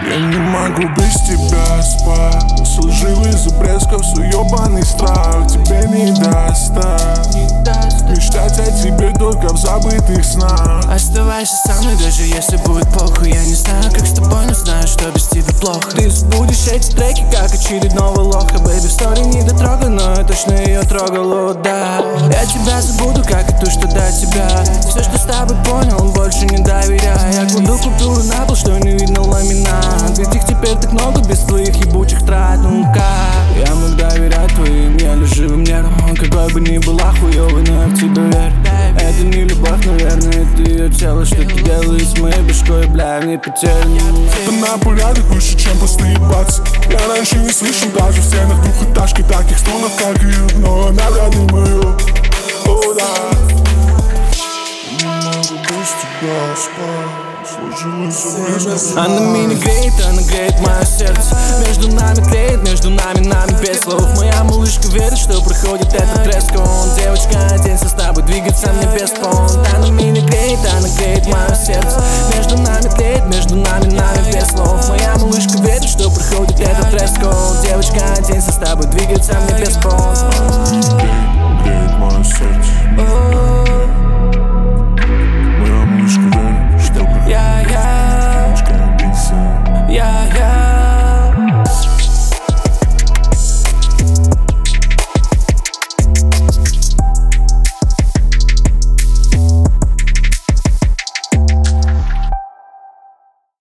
Я не могу без тебя спать. Служивый за блесков, суёбаный страх тебе не достать. Мечтать о тебе только в забытых снах. Оставайся со мной, даже если будет плохо. Я не знаю, как с тобой, но знаю, что без тебя плохо. Ты забудешь эти треки, как очередного лоха. Бэйби, в стори не дотрогай, но я точно ее трогал, да. Я тебя забуду, как и то, что до тебя. Все, что с тобой понял, больше не доверяй. Я кладу культуру на пол, что не видно ламинат. Ведь их теперь так много без твоих ебучих трат. Ну как я мог доверять твоим лживым нервам? Какой бы ни была хуёвой, но я в тебя верю. Это не любовь, наверное, это ее тело. Что ты делаешь с моей башкой, бля, мне потерян. Это на порядок выше, чем пустые бацы. Я раньше не слышал даже в стенах двухэтажки таких струнов, как ее, но навряд ли мою. О, да. Не могу без тебя спать. Она меня греет, она греет мое сердце. Между нами тлеет, между нами без слов. Моя малышка верит, что проходит этот дресс-код. Девочка, оденься с тобой, двигаться мне без понт. Она меня греет, она греет мое сердце.